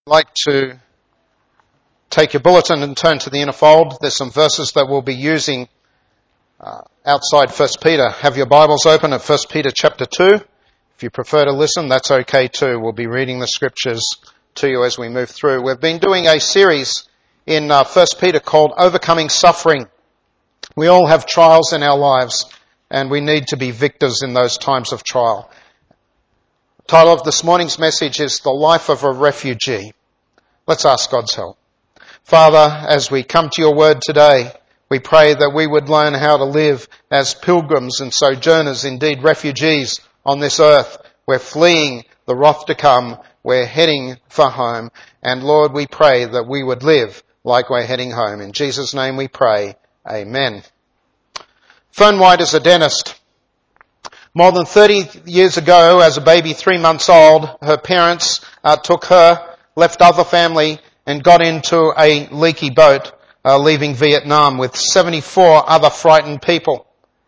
I'd like to take your bulletin and turn to the inner fold. There's some verses that we'll be using outside 1 Peter. Have your Bibles open at 1 Peter chapter 2. If you prefer to listen, that's okay too. We'll be reading the scriptures to you as we move through. We've been doing a series in 1 Peter called Overcoming Suffering. We all have trials in our lives, and we need to be victors in those times of trial. The title of this morning's message is The Life of a Refugee. Let's ask God's help. Father, as we come to your word today, we pray that we would learn how to live as pilgrims and sojourners, indeed refugees on this earth. We're fleeing the wrath to come. We're heading for home. And Lord, we pray that we would live like we're heading home. In Jesus' name we pray. Amen. Fern White is a dentist. More than 30 years ago, as a baby 3 months old, her parents took her, left other family, and got into a leaky boat leaving Vietnam with 74 other frightened people.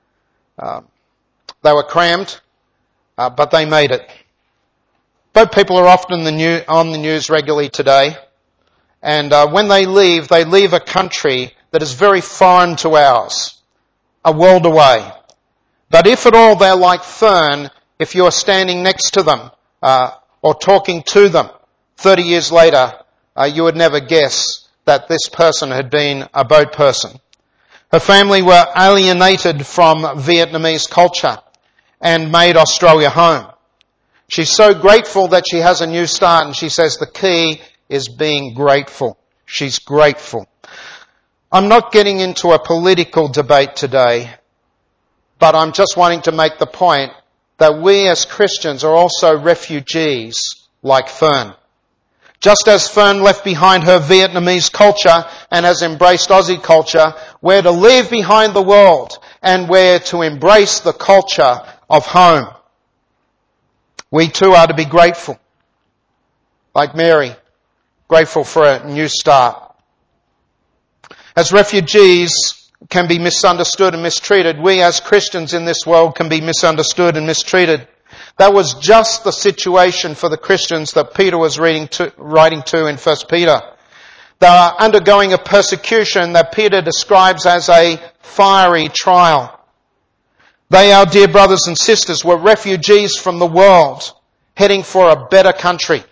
They were crammed, but they made it. Boat people are often on the news regularly today, and when they leave a country that is very foreign to ours, a world away. But if at all they're like Fern, if you're standing next to them or talking to them 30 years later, you would never guess that this person had been a boat person. Her family were alienated from Vietnamese culture and made Australia home. She's so grateful that she has a new start, and she says the key is being grateful. She's grateful. I'm not getting into a political debate today, but I'm just wanting to make the point that we as Christians are also refugees like Fern. Just as Fern left behind her Vietnamese culture and has embraced Aussie culture, we're to leave behind the world and we're to embrace the culture of home. We too are to be grateful, like Mary, grateful for a new start. As refugees can be misunderstood and mistreated, we as Christians in this world can be misunderstood and mistreated. That was just the situation for the Christians that Peter was writing to in 1 Peter. They are undergoing a persecution that Peter describes as a fiery trial. They, our dear brothers and sisters, were refugees from the world, heading for a better country.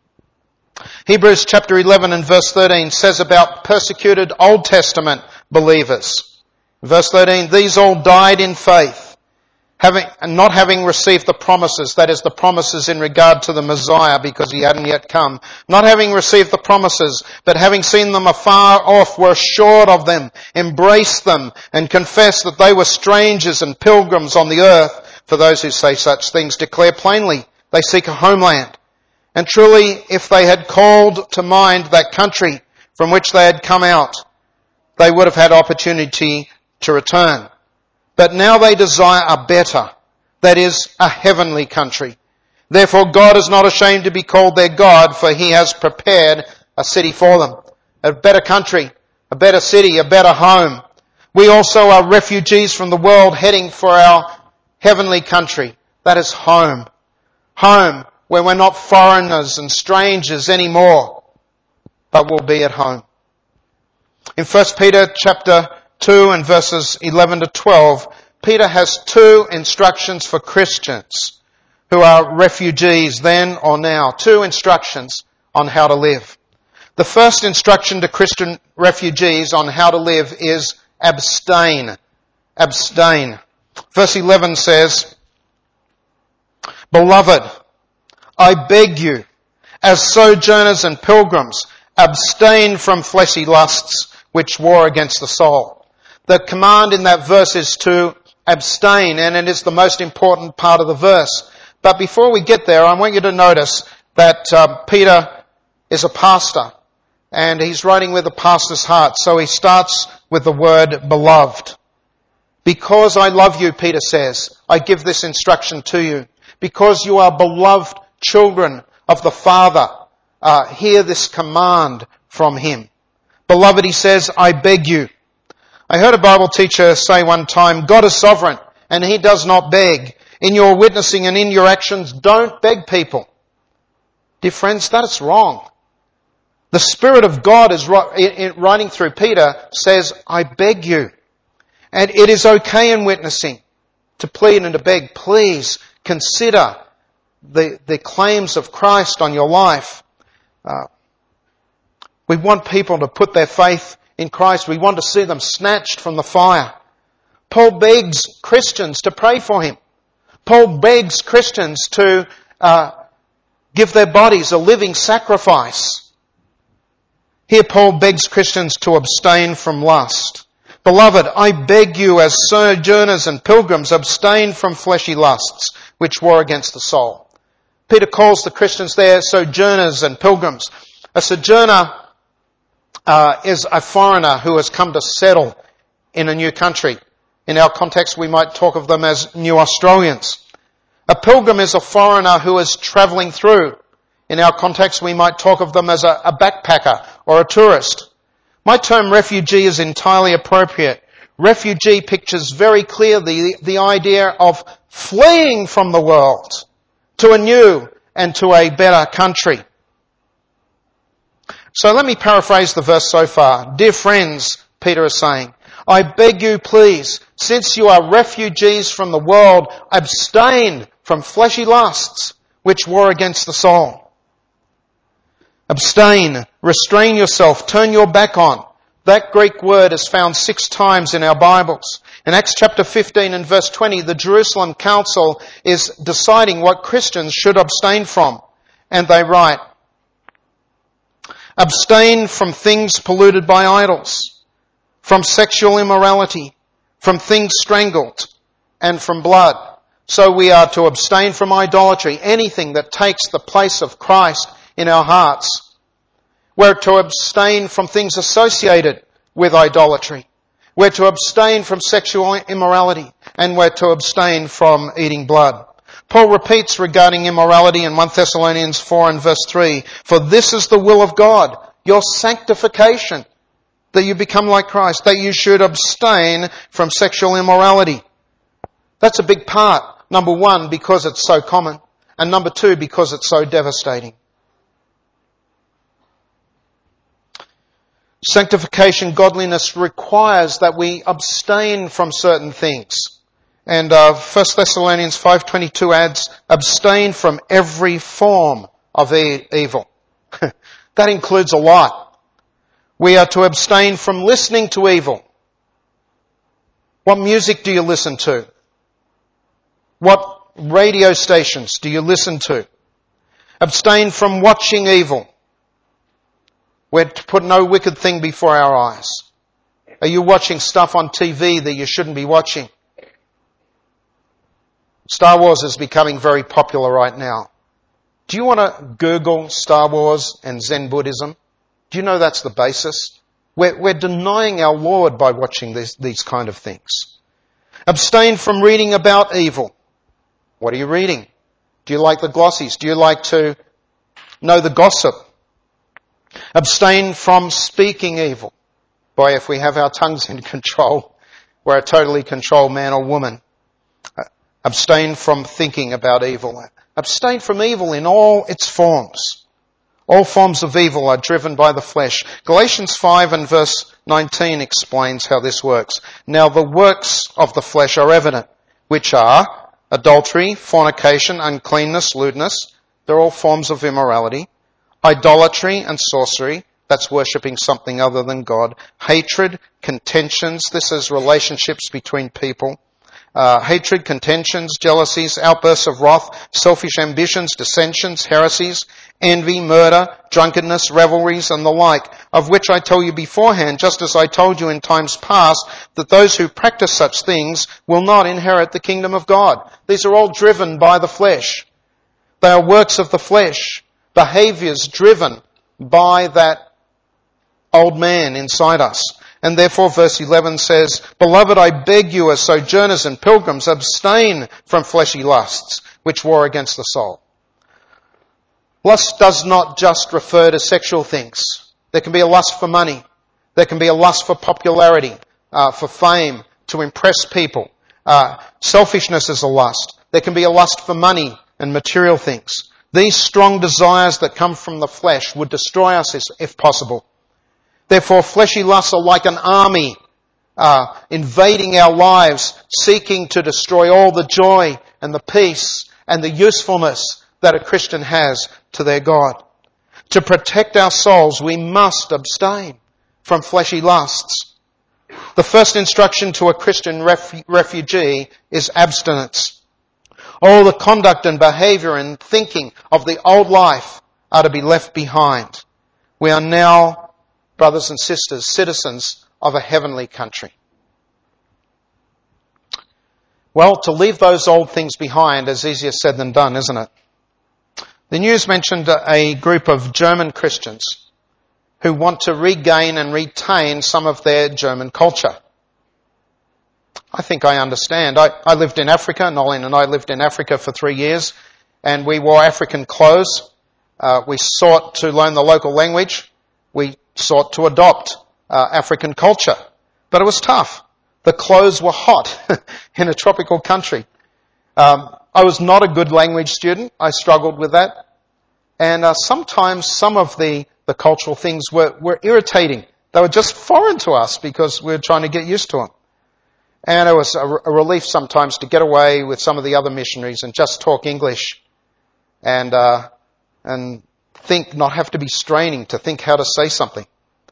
Hebrews chapter 11 and verse 13 says about persecuted Old Testament believers. Verse 13, these all died in faith, not having received the promises, that is the promises in regard to the Messiah because he hadn't yet come, not having received the promises, but having seen them afar off, were assured of them, embraced them, and confessed that they were strangers and pilgrims on the earth. For those who say such things declare plainly they seek a homeland. And truly, if they had called to mind that country from which they had come out, they would have had opportunity to return. But now they desire a better, that is, a heavenly country. Therefore God is not ashamed to be called their God, for he has prepared a city for them. A better country, a better city, a better home. We also are refugees from the world heading for our heavenly country. That is home. Home where we're not foreigners and strangers anymore, but we'll be at home. In 1 Peter chapter 2 and verses 11 to 12, Peter has two instructions for Christians who are refugees then or now. Two instructions on how to live. The first instruction to Christian refugees on how to live is abstain. Abstain. Verse 11 says, Beloved, I beg you, as sojourners and pilgrims, abstain from fleshly lusts which war against the soul. The command in that verse is to abstain, and it is the most important part of the verse. But before we get there, I want you to notice that Peter is a pastor, and he's writing with a pastor's heart. So he starts with the word beloved. Because I love you, Peter says, I give this instruction to you. Because you are beloved children of the Father, hear this command from him. Beloved, he says, I beg you. I heard a Bible teacher say one time, God is sovereign and he does not beg. In your witnessing and in your actions, don't beg people. Dear friends, that's wrong. The Spirit of God is writing through Peter, says, I beg you. And it is okay in witnessing to plead and to beg. Please consider the claims of Christ on your life. We want people to put their faith in Christ. We want to see them snatched from the fire. Paul begs Christians to pray for him. Paul begs Christians to give their bodies a living sacrifice. Here Paul begs Christians to abstain from lust. Beloved, I beg you as sojourners and pilgrims, abstain from fleshy lusts, which war against the soul. Peter calls the Christians there sojourners and pilgrims. A sojourner is a foreigner who has come to settle in a new country. In our context, we might talk of them as new Australians. A pilgrim is a foreigner who is travelling through. In our context, we might talk of them as a backpacker or a tourist. My term refugee is entirely appropriate. Refugee pictures very clearly the idea of fleeing from the world to a new and to a better country. So let me paraphrase the verse so far. Dear friends, Peter is saying, I beg you please, since you are refugees from the world, abstain from fleshy lusts which war against the soul. Abstain, restrain yourself, turn your back on. That Greek word is found 6 times in our Bibles. In Acts chapter 15 and verse 20, the Jerusalem Council is deciding what Christians should abstain from. And they write, abstain from things polluted by idols, from sexual immorality, from things strangled, and from blood. So we are to abstain from idolatry, anything that takes the place of Christ in our hearts. We're to abstain from things associated with idolatry. We're to abstain from sexual immorality, and we're to abstain from eating blood. Paul repeats regarding immorality in 1 Thessalonians 4 and verse 3, for this is the will of God, your sanctification, that you become like Christ, that you should abstain from sexual immorality. That's a big part. Number 1, because it's so common, and number 2, because it's so devastating. Sanctification, godliness requires that we abstain from certain things. And 1 Thessalonians 5:22 adds, abstain from every form of evil. That includes a lot. We are to abstain from listening to evil. What music do you listen to? What radio stations do you listen to? Abstain from watching evil. We're to put no wicked thing before our eyes. Are you watching stuff on TV that you shouldn't be watching? Star Wars is becoming very popular right now. Do you want to Google Star Wars and Zen Buddhism? Do you know that's the basis? We're denying our Lord by watching these kind of things. Abstain from reading about evil. What are you reading? Do you like the glossies? Do you like to know the gossip? Abstain from speaking evil. Boy, if we have our tongues in control, we're a totally controlled man or woman. Abstain from thinking about evil. Abstain from evil in all its forms. All forms of evil are driven by the flesh. Galatians 5 and verse 19 explains how this works. Now the works of the flesh are evident, which are adultery, fornication, uncleanness, lewdness. They're all forms of immorality. Idolatry and sorcery, that's worshipping something other than God. Hatred, contentions, this is relationships between people. Hatred, contentions, jealousies, outbursts of wrath, selfish ambitions, dissensions, heresies, envy, murder, drunkenness, revelries, and the like, of which I tell you beforehand, just as I told you in times past, that those who practice such things will not inherit the kingdom of God. These are all driven by the flesh. They are works of the flesh. Behaviours driven by that old man inside us. And therefore verse 11 says, Beloved, I beg you as sojourners and pilgrims, abstain from fleshy lusts, which war against the soul. Lust does not just refer to sexual things. There can be a lust for money. There can be a lust for popularity, for fame, to impress people. Selfishness is a lust. There can be a lust for money and material things. These strong desires that come from the flesh would destroy us if possible. Therefore, fleshy lusts are like an army invading our lives, seeking to destroy all the joy and the peace and the usefulness that a Christian has to their God. To protect our souls, we must abstain from fleshy lusts. The first instruction to a Christian refugee is abstinence. All the conduct and behaviour and thinking of the old life are to be left behind. We are now, brothers and sisters, citizens of a heavenly country. Well, to leave those old things behind is easier said than done, isn't it? The news mentioned a group of German Christians who want to regain and retain some of their German culture. I think I understand. I lived in Africa, Nolene and I lived in Africa for 3 years, and we wore African clothes. We sought to learn the local language. We sought to adopt African culture. But it was tough. The clothes were hot in a tropical country. I was not a good language student. I struggled with that. And sometimes some of the cultural things were irritating. They were just foreign to us because we were trying to get used to them. And it was a relief sometimes to get away with some of the other missionaries and just talk English and think, not have to be straining to think how to say something.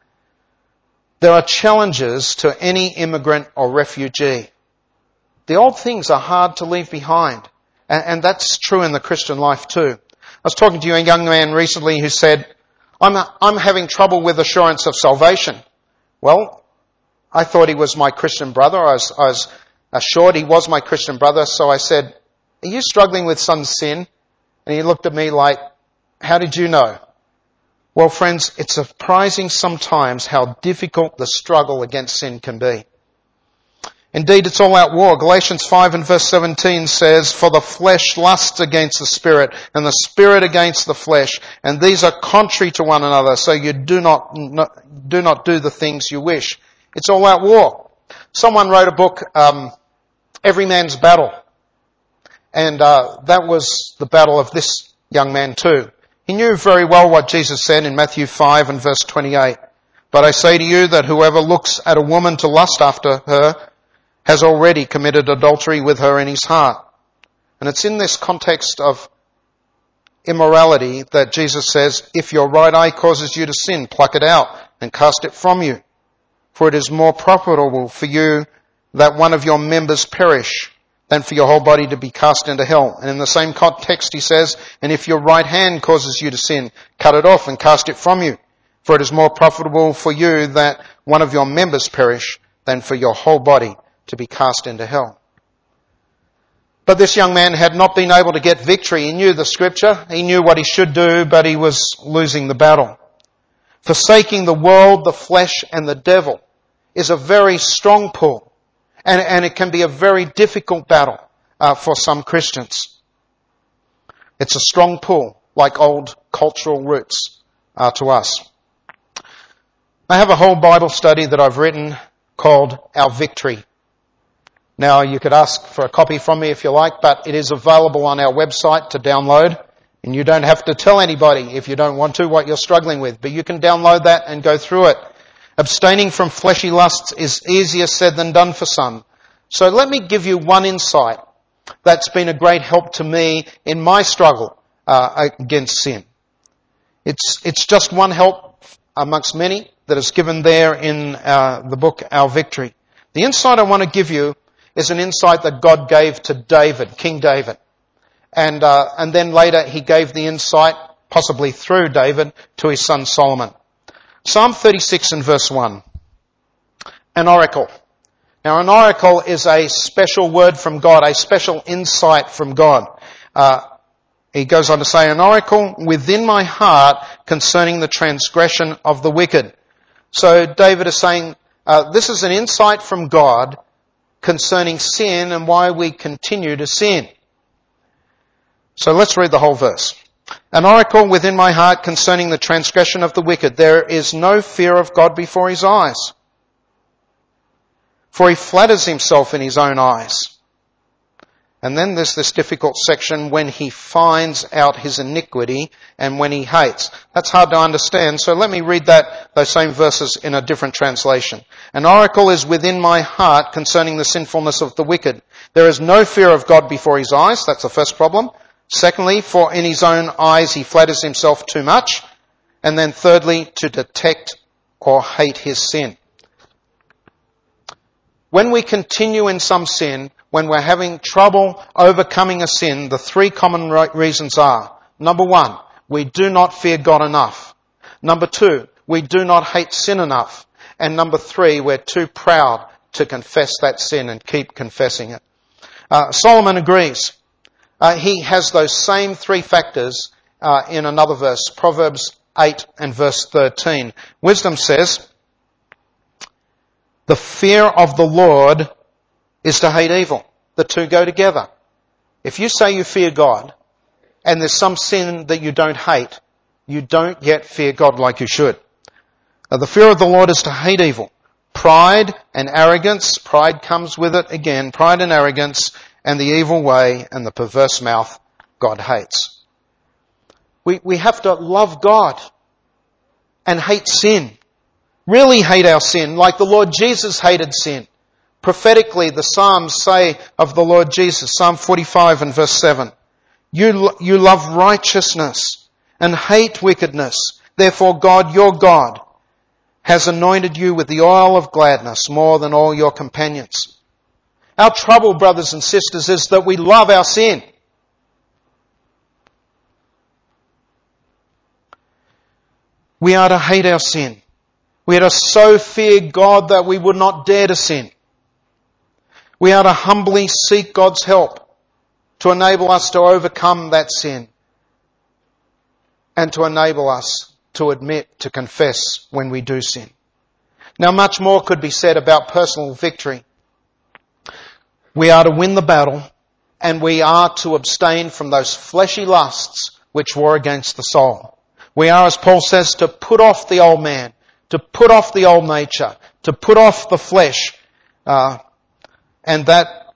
There are challenges to any immigrant or refugee. The old things are hard to leave behind. And that's true in the Christian life too. I was talking to a young man recently who said, I'm having trouble with assurance of salvation. Well, I thought he was my Christian brother. I was assured he was my Christian brother. So I said, are you struggling with some sin? And he looked at me like, how did you know? Well, friends, it's surprising sometimes how difficult the struggle against sin can be. Indeed, it's all out war. Galatians 5 and verse 17 says, for the flesh lusts against the spirit, and the spirit against the flesh, and these are contrary to one another, so you do not do the things you wish. It's all out war. Someone wrote a book, Every Man's Battle, and that was the battle of this young man too. He knew very well what Jesus said in Matthew 5 and verse 28. But I say to you that whoever looks at a woman to lust after her has already committed adultery with her in his heart. And it's in this context of immorality that Jesus says, if your right eye causes you to sin, pluck it out and cast it from you. For it is more profitable for you that one of your members perish than for your whole body to be cast into hell. And in the same context he says, and if your right hand causes you to sin, cut it off and cast it from you. For it is more profitable for you that one of your members perish than for your whole body to be cast into hell. But this young man had not been able to get victory. He knew the scripture. He knew what he should do, but he was losing the battle. Forsaking the world, the flesh, and the devil is a very strong pull. And it can be a very difficult battle for some Christians. It's a strong pull, like old cultural roots to us. I have a whole Bible study that I've written called Our Victory. Now, you could ask for a copy from me if you like, but it is available on our website to download. And you don't have to tell anybody if you don't want to what you're struggling with, but you can download that and go through it. Abstaining from fleshy lusts is easier said than done for some. So let me give you one insight that's been a great help to me in my struggle against sin. It's just one help amongst many that is given there in the book Our Victory. The insight I want to give you is an insight that God gave to David, King David. And then later he gave the insight, possibly through David, to his son Solomon. Psalm 36 and verse 1. An oracle. Now an oracle is a special word from God, a special insight from God. He goes on to say, an oracle within my heart concerning the transgression of the wicked. So David is saying, this is an insight from God concerning sin and why we continue to sin. So let's read the whole verse. An oracle within my heart concerning the transgression of the wicked. There is no fear of God before his eyes. For he flatters himself in his own eyes. And then there's this difficult section when he finds out his iniquity and when he hates. That's hard to understand, so let me read those same verses in a different translation. An oracle is within my heart concerning the sinfulness of the wicked. There is no fear of God before his eyes. That's the first problem. Secondly, for in his own eyes he flatters himself too much. And then thirdly, to detect or hate his sin. When we continue in some sin, when we're having trouble overcoming a sin, the three common reasons are, number one, we do not fear God enough. Number two, we do not hate sin enough. And number three, we're too proud to confess that sin and keep confessing it. Solomon agrees. He has those same three factors in another verse, Proverbs 8 and verse 13. Wisdom says, the fear of the Lord is to hate evil. The two go together. If you say you fear God and there's some sin that you don't hate, you don't yet fear God like you should. The fear of the Lord is to hate evil. Pride and arrogance, pride comes with it again, pride and arrogance and the evil way and the perverse mouth God hates. We have to love God and hate sin. Really hate our sin like the Lord Jesus hated sin. Prophetically, the Psalms say of the Lord Jesus, Psalm 45 and verse 7, You love righteousness and hate wickedness. Therefore God, your God, has anointed you with the oil of gladness more than all your companions. Our trouble, brothers and sisters, is that we love our sin. We are to hate our sin. We are to so fear God that we would not dare to sin. We are to humbly seek God's help to enable us to overcome that sin and to enable us to admit, to confess when we do sin. Now, much more could be said about personal victory. We are to win the battle and we are to abstain from those fleshy lusts which war against the soul. We are, as Paul says, to put off the old man, to put off the old nature, to put off the flesh. And that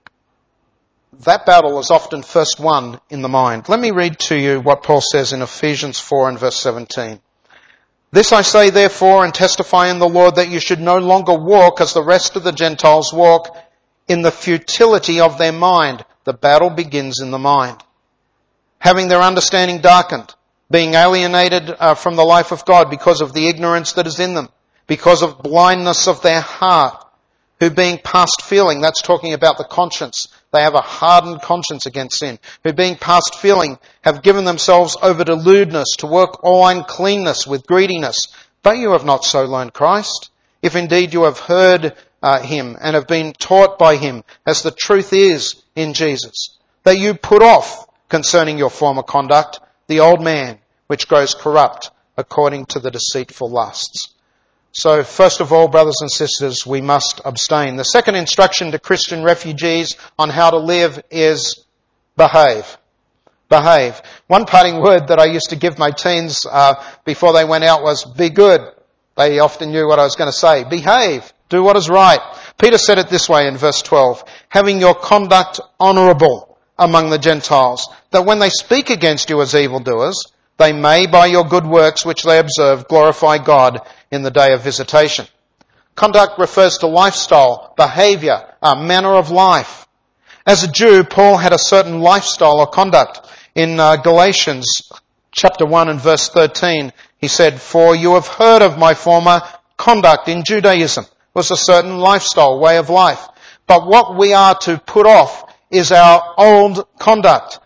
battle is often first won in the mind. Let me read to you what Paul says in Ephesians 4 and verse 17. This I say therefore and testify in the Lord that you should no longer walk as the rest of the Gentiles walk in the futility of their mind. The battle begins in the mind. Having their understanding darkened, being alienated from the life of God because of the ignorance that is in them, because of blindness of their heart, who being past feeling, that's talking about the conscience, they have a hardened conscience against sin, who being past feeling have given themselves over to lewdness, to work all uncleanness with greediness. But you have not so learned Christ, if indeed you have heard him and have been taught by him, as the truth is in Jesus, that you put off concerning your former conduct the old man, which grows corrupt according to the deceitful lusts. So first of all, brothers and sisters, we must abstain. The second instruction to Christian refugees on how to live is behave. Behave. One parting word that I used to give my teens before they went out was be good. They often knew what I was going to say. Behave. Do what is right. Peter said it this way in verse 12. Having your conduct honourable among the Gentiles, that when they speak against you as evildoers, they may, by your good works which they observe, glorify God in the day of visitation. Conduct refers to lifestyle, behaviour, manner of life. As a Jew, Paul had a certain lifestyle or conduct. In Galatians chapter 1 and verse 13, he said, For you have heard of my former conduct in Judaism. It was a certain lifestyle, way of life. But what we are to put off is our old conduct.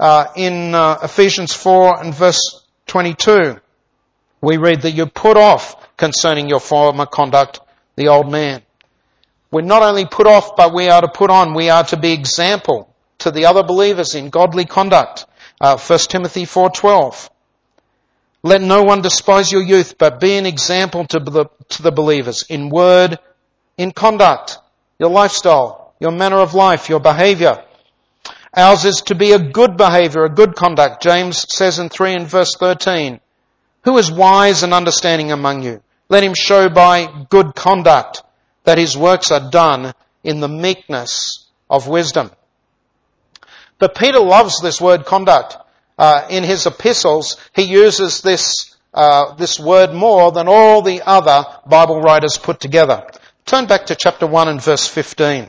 In Ephesians 4 and verse 22, we read that you put off concerning your former conduct the old man. We're not only put off, but we are to put on. We are to be example to the other believers in godly conduct. 1 Timothy 4:12. Let no one despise your youth, but be an example to the believers in word, in conduct, your lifestyle, your manner of life, your behaviour. Ours is to be a good behaviour, a good conduct. James says in 3 and verse 13, Who is wise and understanding among you? Let him show by good conduct that his works are done in the meekness of wisdom. But Peter loves this word conduct. In his epistles, he uses this word more than all the other Bible writers put together. Turn back to chapter 1 and verse 15.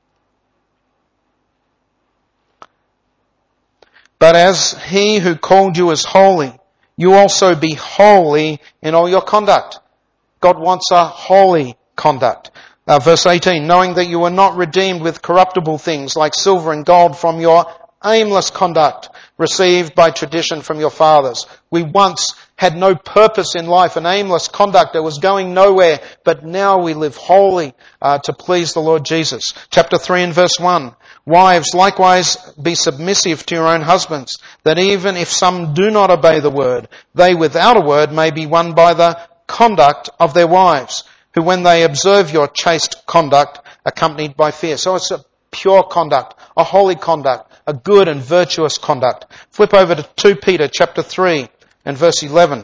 But as he who called you is holy, you also be holy in all your conduct. God wants a holy conduct. Verse 18, knowing that you were not redeemed with corruptible things like silver and gold from your aimless conduct received by tradition from your fathers. We once had no purpose in life, an aimless conduct that was going nowhere, but now we live holy to please the Lord Jesus. Chapter 3 and verse 1. Wives, likewise be submissive to your own husbands, that even if some do not obey the word, they without a word may be won by the conduct of their wives, who when they observe your chaste conduct, accompanied by fear. So it's a pure conduct, a holy conduct, a good and virtuous conduct. Flip over to 2 Peter chapter 3 and verse 11.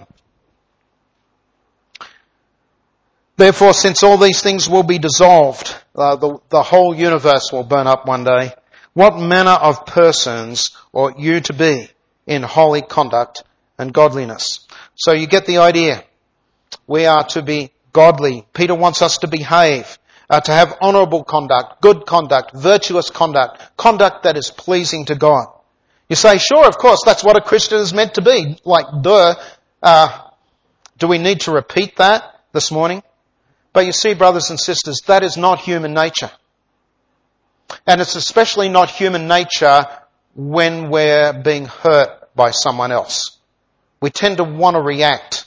Therefore, since all these things will be dissolved, the whole universe will burn up one day, what manner of persons ought you to be in holy conduct and godliness? So you get the idea. We are to be godly. Peter wants us to behave, to have honourable conduct, good conduct, virtuous conduct, conduct that is pleasing to God. You say, sure, of course, that's what a Christian is meant to be. Like, duh. Do we need to repeat that this morning? But you see, brothers and sisters, that is not human nature. And it's especially not human nature when we're being hurt by someone else. We tend to want to react.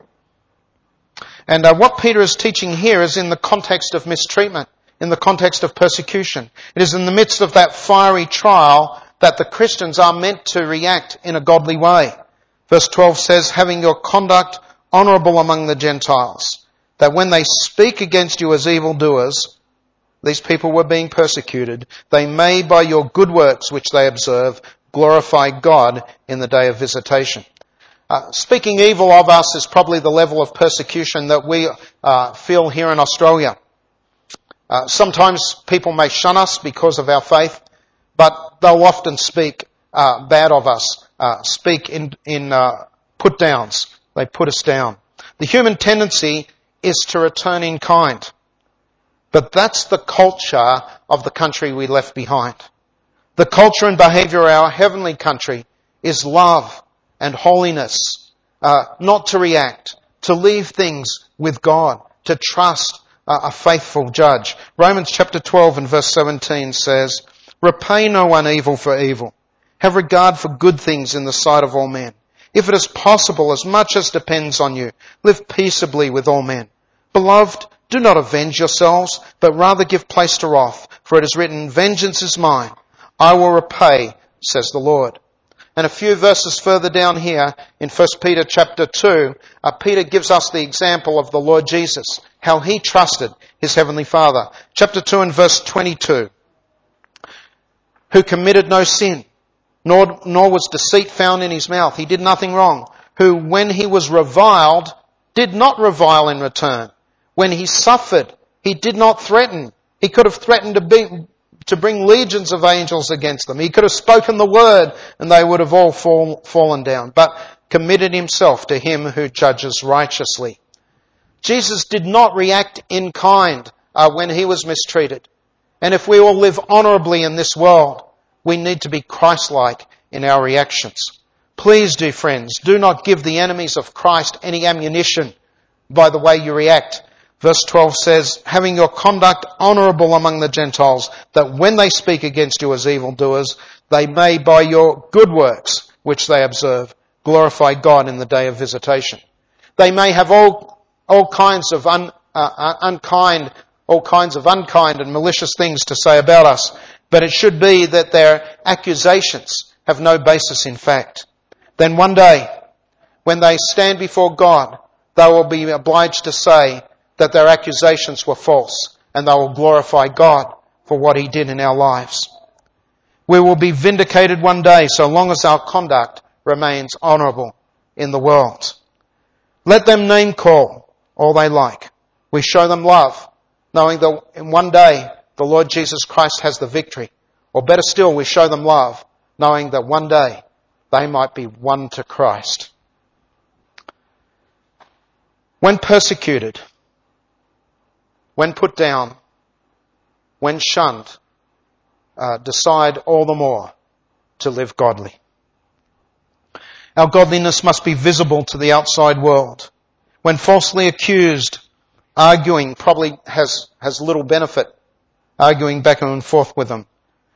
And what Peter is teaching here is in the context of mistreatment, in the context of persecution. It is in the midst of that fiery trial that the Christians are meant to react in a godly way. Verse 12 says, having your conduct honourable among the Gentiles, that when they speak against you as evildoers, these people were being persecuted, they may by your good works which they observe glorify God in the day of visitation. Speaking evil of us is probably the level of persecution that we feel here in Australia. Sometimes people may shun us because of our faith, but they'll often speak bad of us, speak in put downs. They put us down. The human tendency is to return in kind. But that's the culture of the country we left behind. The culture and behaviour of our heavenly country is love and holiness, not to react, to leave things with God, to trust a faithful judge. Romans chapter 12 and verse 17 says, repay no one evil for evil. Have regard for good things in the sight of all men. If it is possible, as much as depends on you, live peaceably with all men. Beloved, do not avenge yourselves, but rather give place to wrath, for it is written, vengeance is mine, I will repay, says the Lord. And a few verses further down here, in 1 Peter chapter 2, Peter gives us the example of the Lord Jesus, how he trusted his heavenly Father. Chapter 2 and verse 22, who committed no sin, nor was deceit found in his mouth. He did nothing wrong. Who, when he was reviled, did not revile in return. When he suffered, he did not threaten. He could have threatened to bring legions of angels against them. He could have spoken the word and they would have all fallen down, but committed himself to him who judges righteously. Jesus did not react in kind when he was mistreated. And if we all live honourably in this world, we need to be Christ-like in our reactions. Please, dear friends, do not give the enemies of Christ any ammunition by the way you react. Verse 12 says, having your conduct honourable among the Gentiles, that when they speak against you as evildoers, they may by your good works, which they observe, glorify God in the day of visitation. They may have all kinds of unkind and malicious things to say about us, but it should be that their accusations have no basis in fact. Then one day, when they stand before God, they will be obliged to say that their accusations were false, and they will glorify God for what he did in our lives. We will be vindicated one day so long as our conduct remains honourable in the world. Let them name call all they like. We show them love, knowing that in one day the Lord Jesus Christ has the victory. Or better still, we show them love, knowing that one day they might be won to Christ. When persecuted, when put down, when shunned, decide all the more to live godly. Our godliness must be visible to the outside world. When falsely accused, arguing probably has little benefit, arguing back and forth with them.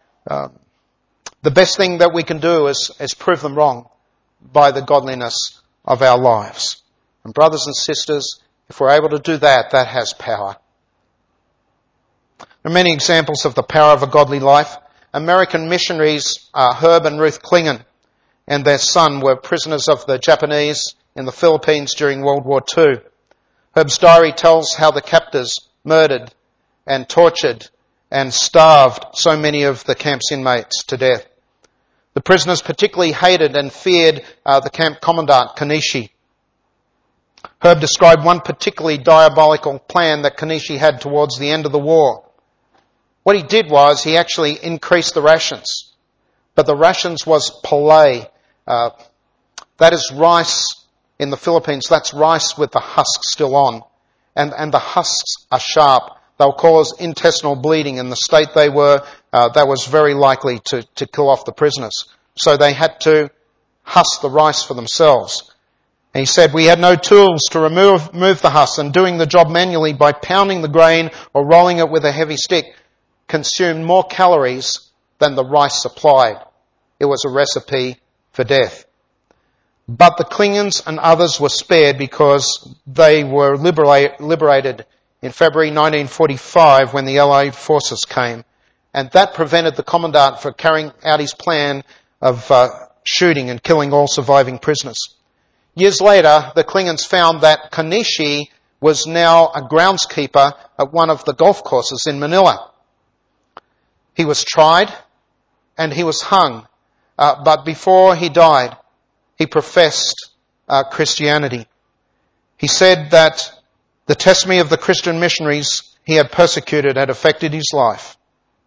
The best thing that we can do is prove them wrong by the godliness of our lives. And brothers and sisters, if we're able to do that, that has power. There are many examples of the power of a godly life. American missionaries Herb and Ruth Klingon and their son were prisoners of the Japanese in the Philippines during World War II. Herb's diary tells how the captors murdered and tortured and starved so many of the camp's inmates to death. The prisoners particularly hated and feared the camp commandant, Kanishi. Herb described one particularly diabolical plan that Kanishi had towards the end of the war. What he did was he actually increased the rations. But the rations was palay. That is rice in the Philippines. That's rice with the husk still on. And the husks are sharp. They'll cause intestinal bleeding. In the state they were, that was very likely to kill off the prisoners. So they had to husk the rice for themselves. And he said, we had no tools to remove the husk, and doing the job manually by pounding the grain or rolling it with a heavy stick consumed more calories than the rice supplied. It was a recipe for death. But the Klingons and others were spared because they were liberated in February 1945 when the Allied forces came. And that prevented the commandant from carrying out his plan of shooting and killing all surviving prisoners. Years later, the Klingons found that Kanishi was now a groundskeeper at one of the golf courses in Manila. He was tried and he was hung. But before he died, he professed Christianity. He said that the testimony of the Christian missionaries he had persecuted had affected his life.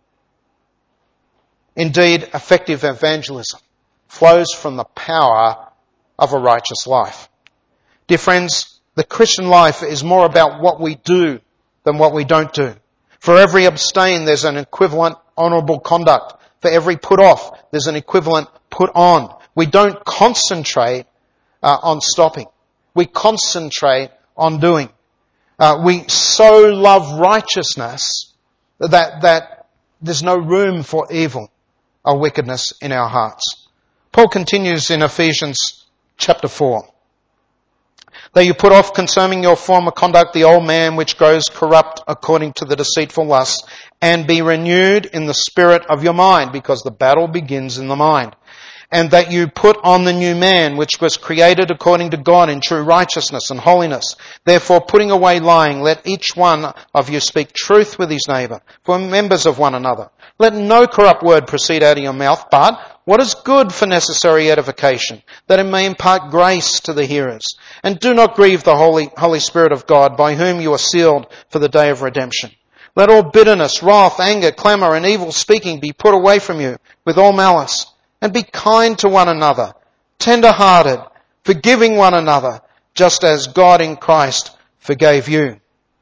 Indeed, effective evangelism flows from the power of a righteous life. Dear friends, the Christian life is more about what we do than what we don't do. For every abstain, there's an equivalent honourable conduct. For every put off, there's an equivalent put on. We don't concentrate on stopping. We concentrate on doing. We so love righteousness that there's no room for evil or wickedness in our hearts. Paul continues in Ephesians chapter 4. That you put off concerning your former conduct the old man which grows corrupt according to the deceitful lusts, and be renewed in the spirit of your mind, because the battle begins in the mind. And that you put on the new man, which was created according to God in true righteousness and holiness. Therefore, putting away lying, let each one of you speak truth with his neighbour, for members of one another. Let no corrupt word proceed out of your mouth, but what is good for necessary edification, that it may impart grace to the hearers. And do not grieve the Holy Spirit of God, by whom you are sealed for the day of redemption. Let all bitterness, wrath, anger, clamour, and evil speaking be put away from you with all malice. And be kind to one another, tender-hearted, forgiving one another, just as God in Christ forgave you.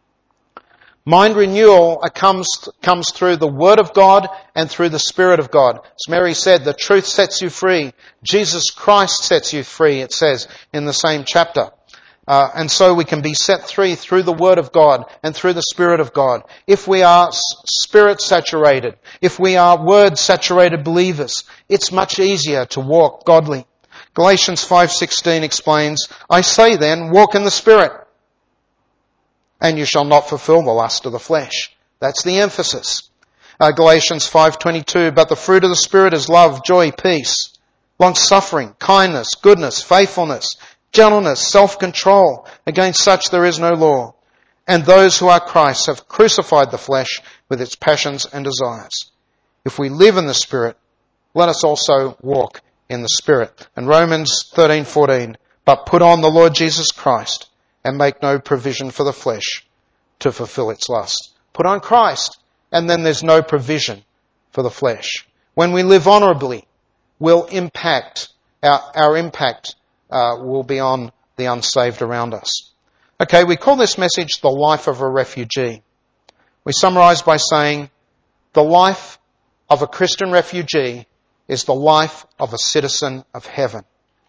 Mind renewal comes through the Word of God and through the Spirit of God. As Mary said, the truth sets you free. Jesus Christ sets you free, it says in the same chapter. And so we can be set free through the Word of God and through the Spirit of God. If we are Spirit-saturated, if we are Word-saturated believers, it's much easier to walk godly. Galatians 5:16 explains, I say then, walk in the Spirit, and you shall not fulfill the lust of the flesh. That's the emphasis. Galatians 5:22, but the fruit of the Spirit is love, joy, peace, long-suffering, kindness, goodness, faithfulness, gentleness, self-control. Against such there is no law. And those who are Christ's have crucified the flesh with its passions and desires. If we live in the Spirit, let us also walk in the Spirit. And Romans 13:14, but put on the Lord Jesus Christ and make no provision for the flesh to fulfill its lust. Put on Christ, and then there's no provision for the flesh. When we live honourably, will impact, our impact will be on the unsaved around us. Okay, we call this message the life of a refugee. We summarise by saying the life of a Christian refugee is the life of a citizen of heaven.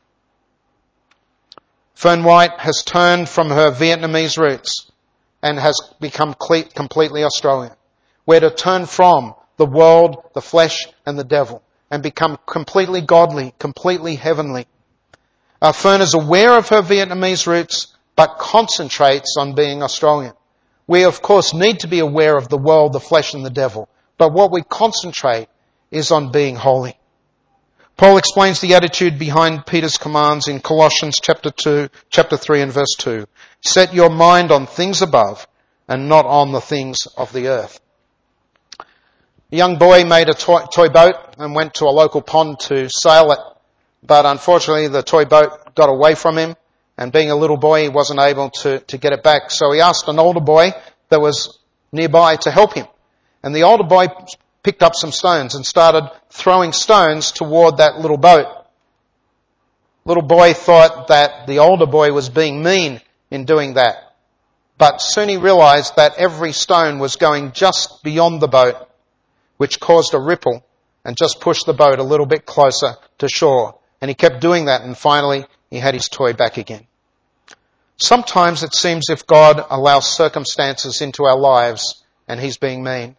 Fern White has turned from her Vietnamese roots and has become completely Australian. We're to turn from the world, the flesh and the devil and become completely godly, completely heavenly. Fern is aware of her Vietnamese roots but concentrates on being Australian. We of course need to be aware of the world, the flesh and the devil, but what we concentrate is on being holy. Paul explains the attitude behind Peter's commands in Colossians chapter 3 and verse 2. Set your mind on things above and not on the things of the earth. A young boy made a toy boat and went to a local pond to sail it, but unfortunately the toy boat got away from him, and being a little boy he wasn't able to get it back. So he asked an older boy that was nearby to help him. And the older boy picked up some stones and started throwing stones toward that little boat. Little boy thought that the older boy was being mean in doing that. But soon he realized that every stone was going just beyond the boat, which caused a ripple and just pushed the boat a little bit closer to shore. And he kept doing that, and finally he had his toy back again. Sometimes it seems if God allows circumstances into our lives and He's being mean.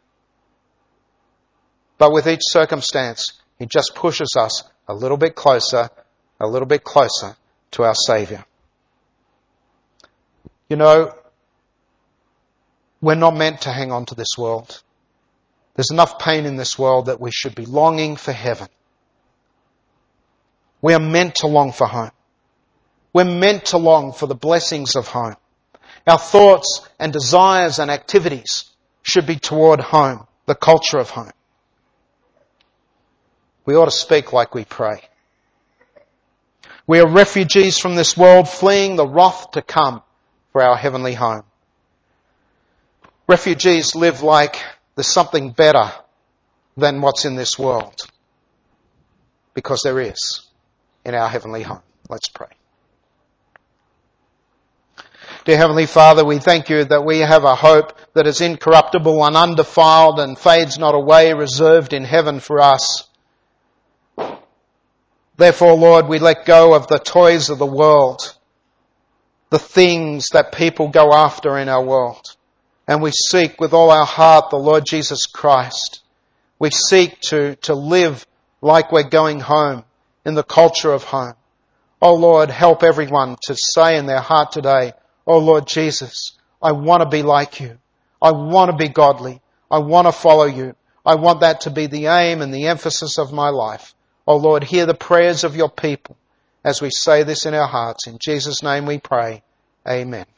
But with each circumstance, He just pushes us a little bit closer to our Saviour. You know, we're not meant to hang on to this world. There's enough pain in this world that we should be longing for heaven. We are meant to long for home. We're meant to long for the blessings of home. Our thoughts and desires and activities should be toward home, the culture of home. We ought to speak like we pray. We are refugees from this world, fleeing the wrath to come for our heavenly home. Refugees live like there's something better than what's in this world, because there is in our heavenly home. Let's pray. Dear Heavenly Father, we thank You that we have a hope that is incorruptible and undefiled and fades not away, reserved in heaven for us. Therefore, Lord, we let go of the toys of the world, the things that people go after in our world. And we seek with all our heart the Lord Jesus Christ. We seek to live like we're going home, in the culture of home. Oh Lord, help everyone to say in their heart today, oh Lord Jesus, I want to be like You. I want to be godly. I want to follow You. I want that to be the aim and the emphasis of my life. Oh Lord, hear the prayers of Your people as we say this in our hearts. In Jesus' name we pray. Amen.